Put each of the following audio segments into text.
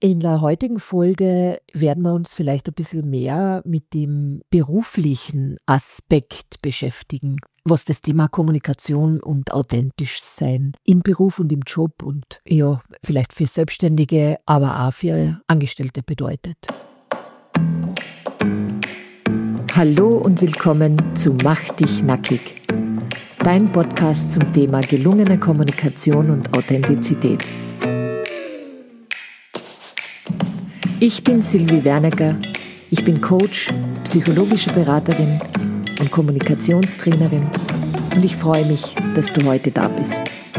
In der heutigen Folge werden wir uns vielleicht ein bisschen mehr mit dem beruflichen Aspekt beschäftigen, was das Thema Kommunikation und authentisch sein im Beruf und im Job und ja, vielleicht für Selbstständige, aber auch für Angestellte bedeutet. Hallo und willkommen zu Mach dich nackig, dein Podcast zum Thema gelungene Kommunikation und Authentizität. Ich bin Silvi Wernecker, ich bin Coach, psychologische Beraterin und Kommunikationstrainerin und ich freue mich, dass du heute da bist.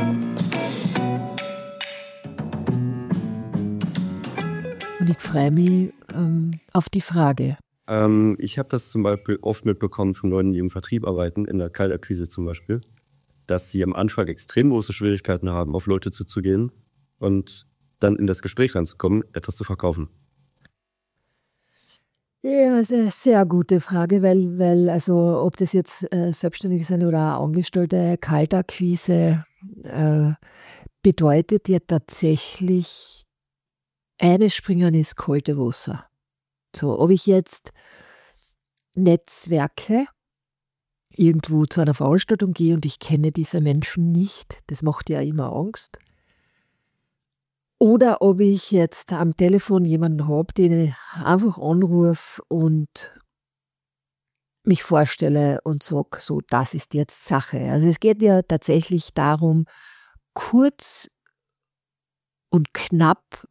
Und ich freue mich auf die Frage. Ich habe das zum Beispiel oft mitbekommen von Leuten, die im Vertrieb arbeiten, in der Kaltakquise zum Beispiel, dass sie am Anfang extrem große Schwierigkeiten haben, auf Leute zuzugehen und dann in das Gespräch reinzukommen, etwas zu verkaufen. Ja, das ist eine sehr gute Frage, weil also ob das jetzt Selbstständige sind oder Angestellte, Kaltakquise bedeutet ja tatsächlich, einspringen ins kalte Wasser. So, ob ich jetzt Netzwerke irgendwo zu einer Veranstaltung gehe und ich kenne diese Menschen nicht, das macht ja immer Angst. Oder ob ich jetzt am Telefon jemanden habe, den ich einfach anrufe und mich vorstelle und sage, so, das ist jetzt Sache. Also es geht ja tatsächlich darum, kurz und knapp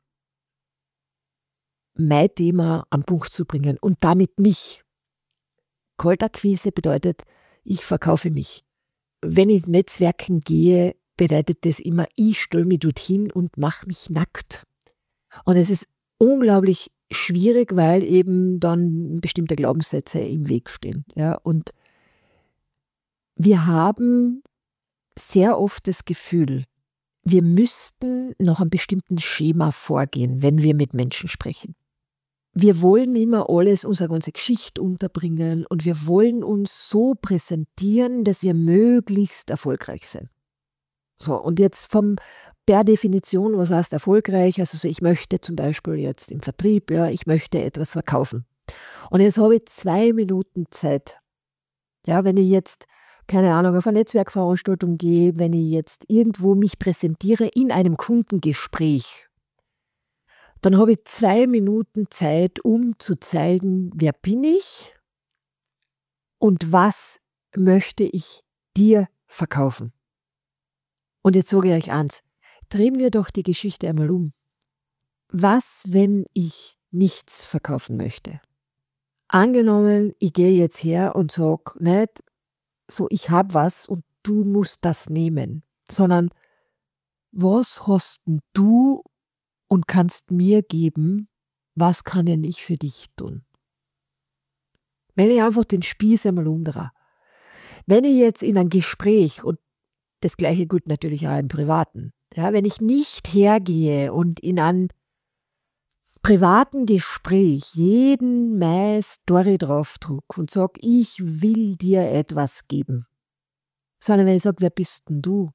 mein Thema am Punkt zu bringen und damit mich. Kaltakquise bedeutet, ich verkaufe mich. Wenn ich Netzwerken gehe, bedeutet das immer, ich stelle mich dorthin und mache mich nackt. Und es ist unglaublich schwierig, weil eben dann bestimmte Glaubenssätze im Weg stehen. Ja? Und wir haben sehr oft das Gefühl, wir müssten nach einem bestimmten Schema vorgehen, wenn wir mit Menschen sprechen. Wir wollen immer alles, unsere ganze Geschichte unterbringen und wir wollen uns so präsentieren, dass wir möglichst erfolgreich sind. So, und jetzt per Definition, was heißt erfolgreich? Also so, ich möchte zum Beispiel jetzt im Vertrieb, ja, ich möchte etwas verkaufen. Und jetzt habe ich 2 Minuten Zeit. Ja, wenn ich jetzt, keine Ahnung, auf eine Netzwerkveranstaltung gehe, wenn ich jetzt irgendwo mich präsentiere in einem Kundengespräch, dann habe ich 2 Minuten Zeit, um zu zeigen, wer bin ich und was möchte ich dir verkaufen. Und jetzt sage ich euch eins, drehen wir doch die Geschichte einmal um. Was, wenn ich nichts verkaufen möchte? Angenommen, ich gehe jetzt her und sage nicht, so ich habe was und du musst das nehmen, sondern was hast denn du und kannst mir geben, was kann denn ich für dich tun? Wenn ich einfach den Spieß einmal umdrehe. Wenn ich jetzt in ein Gespräch, und das Gleiche gilt natürlich auch im Privaten, ja, wenn ich nicht hergehe und in einem privaten Gespräch jeden meine Story draufdruck und sage, ich will dir etwas geben, sondern wenn ich sage, wer bist denn du?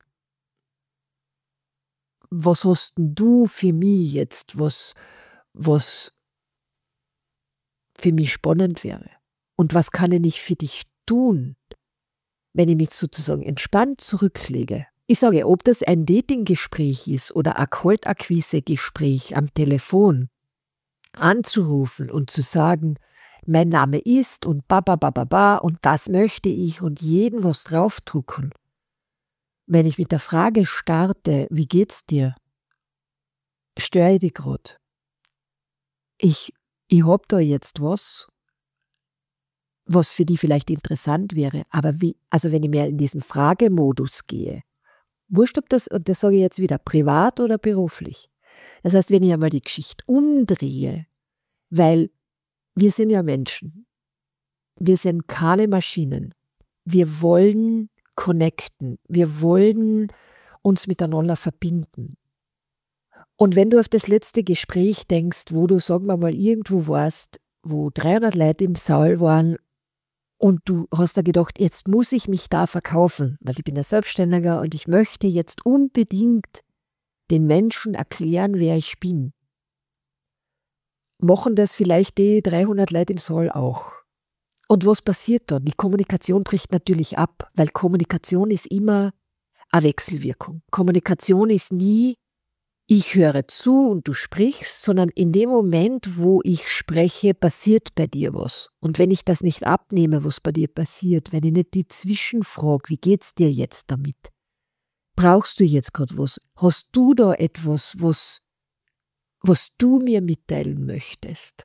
Was hast denn du für mich jetzt, was für mich spannend wäre? Und was kann ich nicht für dich tun, wenn ich mich sozusagen entspannt zurücklege? Ich sage, ob das ein Datinggespräch ist oder ein Kaltakquise-Gespräch am Telefon, anzurufen und zu sagen, mein Name ist und und das möchte ich und jeden was draufdrucken. Wenn ich mit der Frage starte, wie geht's dir? Störe ich dich gerade? Ich hab da jetzt was für dich vielleicht interessant wäre, aber wenn ich mehr in diesen Fragemodus gehe, wurscht ob das, und das sage ich jetzt wieder, privat oder beruflich. Das heißt, wenn ich einmal die Geschichte umdrehe, weil wir sind ja Menschen, wir sind keine Maschinen, wir wollen connecten, wir wollen uns miteinander verbinden. Und wenn du auf das letzte Gespräch denkst, wo du, sagen wir mal, irgendwo warst, wo 300 Leute im Saal waren und du hast da gedacht, jetzt muss ich mich da verkaufen, weil ich bin ein Selbstständiger und ich möchte jetzt unbedingt den Menschen erklären, wer ich bin. machen das vielleicht die 300 Leute im Saal auch. Und was passiert dann? Die Kommunikation bricht natürlich ab, weil Kommunikation ist immer eine Wechselwirkung. Kommunikation ist nie, ich höre zu und du sprichst, sondern in dem Moment, wo ich spreche, passiert bei dir was. Und wenn ich das nicht abnehme, was bei dir passiert, wenn ich nicht die Zwischenfrage, wie geht's dir jetzt damit? Brauchst du jetzt gerade was? Hast du da etwas, was du mir mitteilen möchtest?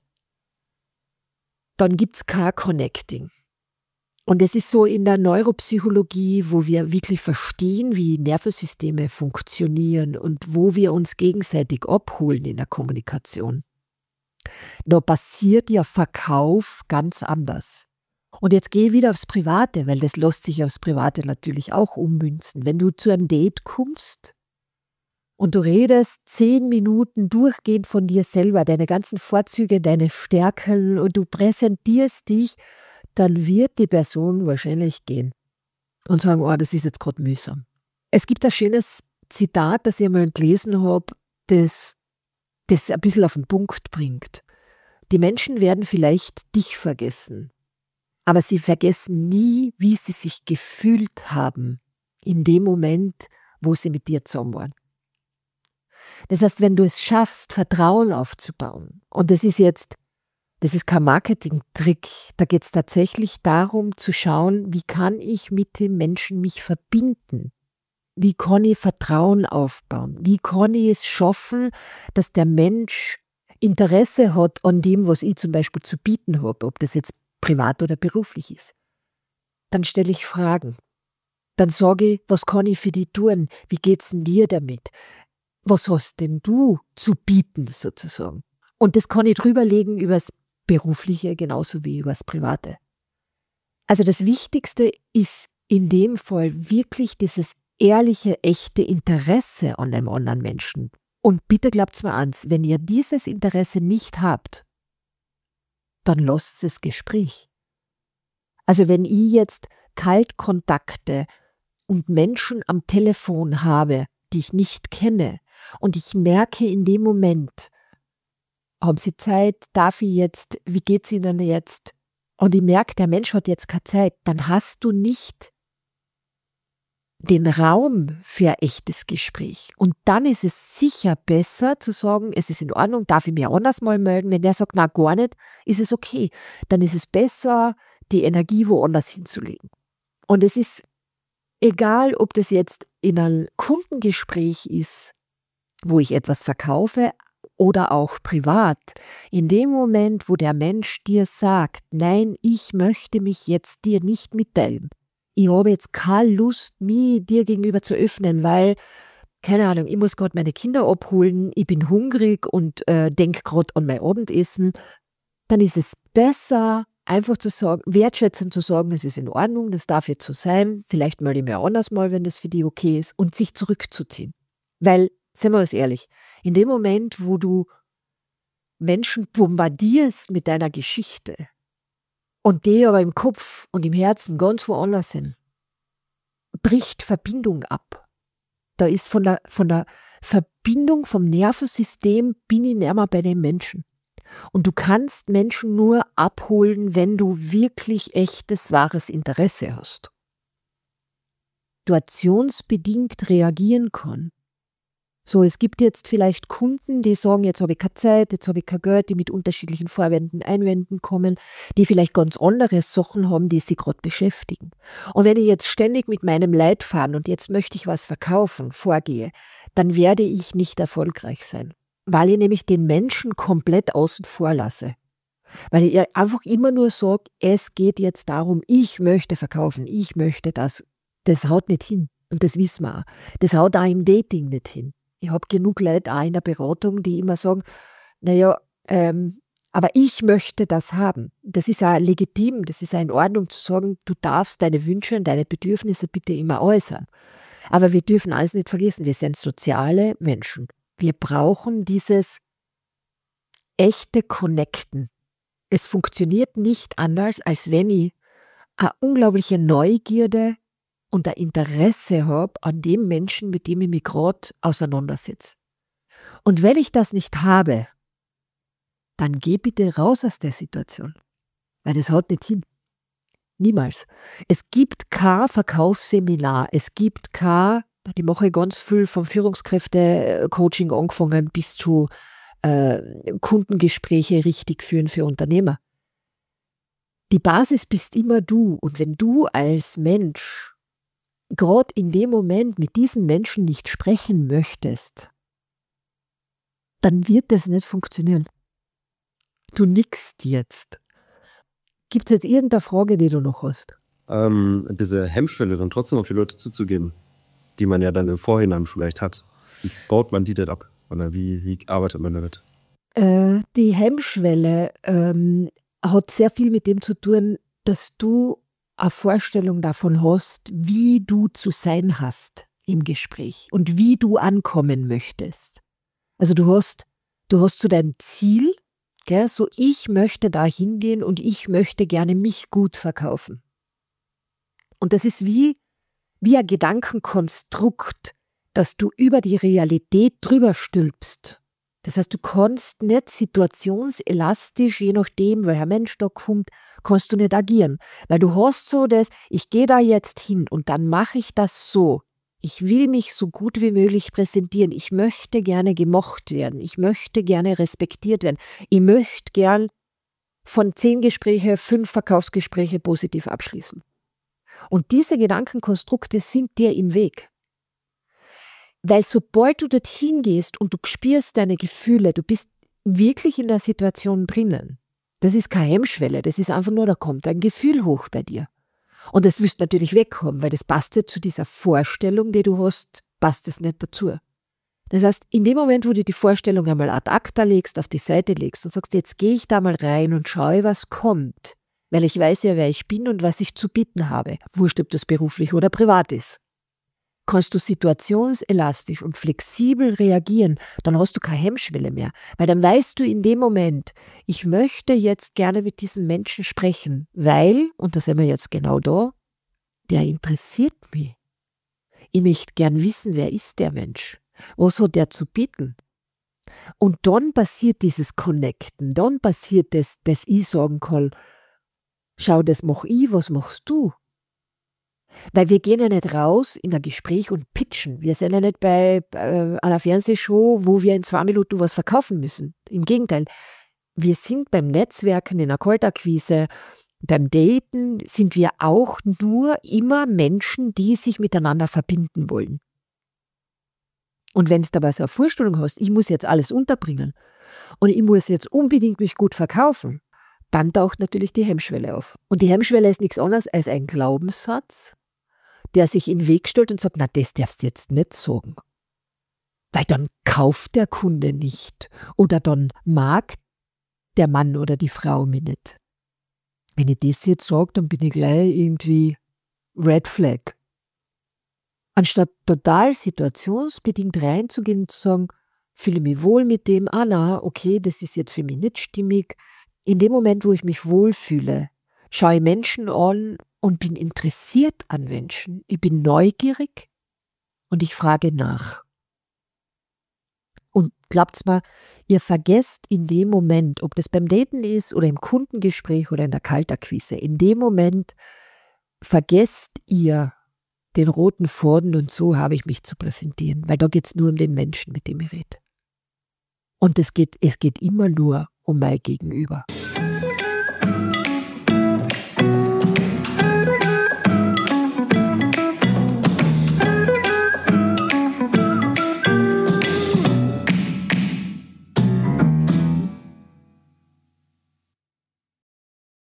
Dann gibt's kein Connecting. Und es ist so in der Neuropsychologie, wo wir wirklich verstehen, wie Nervensysteme funktionieren und wo wir uns gegenseitig abholen in der Kommunikation. Da passiert ja Verkauf ganz anders. Und jetzt gehe ich wieder aufs Private, weil das lässt sich aufs Private natürlich auch ummünzen. Wenn du zu einem Date kommst und du redest 10 Minuten durchgehend von dir selber, deine ganzen Vorzüge, deine Stärken und du präsentierst dich, dann wird die Person wahrscheinlich gehen und sagen, oh, das ist jetzt gerade mühsam. Es gibt ein schönes Zitat, das ich einmal gelesen habe, das ein bisschen auf den Punkt bringt. Die Menschen werden vielleicht dich vergessen, aber sie vergessen nie, wie sie sich gefühlt haben in dem Moment, wo sie mit dir zusammen waren. Das heißt, wenn du es schaffst, Vertrauen aufzubauen, und das ist kein Marketing-Trick, da geht es tatsächlich darum zu schauen, wie kann ich mit dem Menschen mich verbinden? Wie kann ich Vertrauen aufbauen? Wie kann ich es schaffen, dass der Mensch Interesse hat an dem, was ich zum Beispiel zu bieten habe, ob das jetzt privat oder beruflich ist? Dann stelle ich Fragen. Dann sage ich, was kann ich für dich tun? Wie geht's denn dir damit? Was hast denn du zu bieten sozusagen? Und das kann ich drüberlegen über das Berufliche genauso wie über das Private. Also das Wichtigste ist in dem Fall wirklich dieses ehrliche, echte Interesse an einem anderen Menschen. Und bitte glaubt's mir eins, wenn ihr dieses Interesse nicht habt, dann lasst das Gespräch. Also wenn ich jetzt Kaltkontakte und Menschen am Telefon habe, die ich nicht kenne, und ich merke in dem Moment, haben Sie Zeit, darf ich jetzt, wie geht's Ihnen jetzt? Und ich merke, der Mensch hat jetzt keine Zeit, dann hast du nicht den Raum für ein echtes Gespräch. Und dann ist es sicher besser zu sagen, es ist in Ordnung, darf ich mir anders mal melden. Wenn der sagt, na gar nicht, ist es okay. Dann ist es besser, die Energie woanders hinzulegen. Und es ist egal, ob das jetzt in einem Kundengespräch ist, wo ich etwas verkaufe, oder auch privat. In dem Moment, wo der Mensch dir sagt, nein, ich möchte mich jetzt dir nicht mitteilen. Ich habe jetzt keine Lust, mich dir gegenüber zu öffnen, weil, keine Ahnung, ich muss gerade meine Kinder abholen, ich bin hungrig und denke gerade an mein Abendessen. Dann ist es besser, einfach zu sagen, wertschätzend zu sagen, es ist in Ordnung, das darf jetzt so sein, vielleicht melde ich mir anders mal, wenn das für dich okay ist, und sich zurückzuziehen. Weil, seien wir uns ehrlich, in dem Moment, wo du Menschen bombardierst mit deiner Geschichte und die aber im Kopf und im Herzen ganz woanders sind, bricht Verbindung ab. Da ist von der Verbindung vom Nervensystem bin ich nicht mehr bei den Menschen. Und du kannst Menschen nur abholen, wenn du wirklich echtes, wahres Interesse hast. Situationsbedingt reagieren kann. So, es gibt jetzt vielleicht Kunden, die sagen, jetzt habe ich keine Zeit, jetzt habe ich kein Geld, die mit unterschiedlichen Vorwänden, Einwänden kommen, die vielleicht ganz andere Sachen haben, die sie gerade beschäftigen. Und wenn ich jetzt ständig mit meinem Leitfaden und jetzt möchte ich was verkaufen, vorgehe, dann werde ich nicht erfolgreich sein, weil ich nämlich den Menschen komplett außen vor lasse. Weil ich einfach immer nur sage, es geht jetzt darum, ich möchte verkaufen, ich möchte das. Das haut nicht hin. Und das wissen wir auch. Das haut auch im Dating nicht hin. Ich habe genug Leute auch in der Beratung, die immer sagen, naja, aber ich möchte das haben. Das ist auch legitim, das ist auch in Ordnung zu sagen, du darfst deine Wünsche und deine Bedürfnisse bitte immer äußern. Aber wir dürfen alles nicht vergessen, wir sind soziale Menschen. Wir brauchen dieses echte Connecten. Es funktioniert nicht anders, als wenn ich eine unglaubliche Neugierde und ein Interesse habe an dem Menschen, mit dem ich mich gerade auseinandersetze. Und wenn ich das nicht habe, dann geh bitte raus aus der Situation. Weil das haut nicht hin. Niemals. Es gibt kein Verkaufsseminar, es gibt kein, die mache ich ganz viel vom Führungskräfte-Coaching angefangen bis zu Kundengespräche richtig führen für Unternehmer. Die Basis bist immer du. Und wenn du als Mensch gerade in dem Moment mit diesen Menschen nicht sprechen möchtest, dann wird das nicht funktionieren. Du nickst jetzt. Gibt es jetzt irgendeine Frage, die du noch hast? Diese Hemmschwelle dann trotzdem auf die Leute zuzugehen, die man ja dann im Vorhinein vielleicht hat. Wie baut man die denn ab? Oder wie arbeitet man damit? Die Hemmschwelle hat sehr viel mit dem zu tun, dass du eine Vorstellung davon hast, wie du zu sein hast im Gespräch und wie du ankommen möchtest. Also du hast so dein Ziel, gell? So ich möchte da hingehen und ich möchte gerne mich gut verkaufen. Und das ist wie ein Gedankenkonstrukt, dass du über die Realität drüber stülpst. Das heißt, du kannst nicht situationselastisch, je nachdem, welcher Mensch da kommt, kannst du nicht agieren. Weil du hast so das, ich gehe da jetzt hin und dann mache ich das so. Ich will mich so gut wie möglich präsentieren. Ich möchte gerne gemocht werden. Ich möchte gerne respektiert werden. Ich möchte gern von 10 Gespräche 5 Verkaufsgespräche positiv abschließen. Und diese Gedankenkonstrukte sind dir im Weg. Weil sobald du dorthin gehst und du spürst deine Gefühle, du bist wirklich in der Situation drinnen. Das ist keine Hemmschwelle, das ist einfach nur, da kommt ein Gefühl hoch bei dir. Und das wirst natürlich wegkommen, weil das passt ja zu dieser Vorstellung, die du hast, passt es nicht dazu. Das heißt, in dem Moment, wo du die Vorstellung einmal ad acta legst, auf die Seite legst und sagst, jetzt gehe ich da mal rein und schaue, was kommt, weil ich weiß ja, wer ich bin und was ich zu bieten habe, wurscht, ob das beruflich oder privat ist, kannst du situationselastisch und flexibel reagieren, dann hast du keine Hemmschwelle mehr. Weil dann weißt du in dem Moment, ich möchte jetzt gerne mit diesem Menschen sprechen, weil, und da sind wir jetzt genau da, der interessiert mich. Ich möchte gern wissen, wer ist der Mensch? Was hat der zu bieten? Und dann passiert dieses Connecten, dann passiert das, dass ich sagen kann, schau, das mache ich, was machst du? Weil wir gehen ja nicht raus in ein Gespräch und pitchen. Wir sind ja nicht bei einer Fernsehshow, wo wir in 2 Minuten was verkaufen müssen. Im Gegenteil, wir sind beim Netzwerken in einer Kaltakquise, beim Daten sind wir auch nur immer Menschen, die sich miteinander verbinden wollen. Und wenn du dabei so eine Vorstellung hast, ich muss jetzt alles unterbringen und ich muss jetzt unbedingt mich gut verkaufen, dann taucht natürlich die Hemmschwelle auf. Und die Hemmschwelle ist nichts anderes als ein Glaubenssatz, der sich in den Weg stellt und sagt, na, das darfst du jetzt nicht sagen. Weil dann kauft der Kunde nicht oder dann mag der Mann oder die Frau mich nicht. Wenn ich das jetzt sage, dann bin ich gleich irgendwie Red Flag. Anstatt total situationsbedingt reinzugehen und zu sagen, fühle mich wohl mit dem, na, okay, das ist jetzt für mich nicht stimmig. In dem Moment, wo ich mich wohlfühle, schaue ich Menschen an und bin interessiert an Menschen. Ich bin neugierig und ich frage nach. Und glaubt's mir, ihr vergesst in dem Moment, ob das beim Daten ist oder im Kundengespräch oder in der Kaltakquise, in dem Moment vergesst ihr den roten Faden und so habe ich mich zu präsentieren, weil da geht es nur um den Menschen, mit dem ich rede. Und es geht immer nur um mein Gegenüber.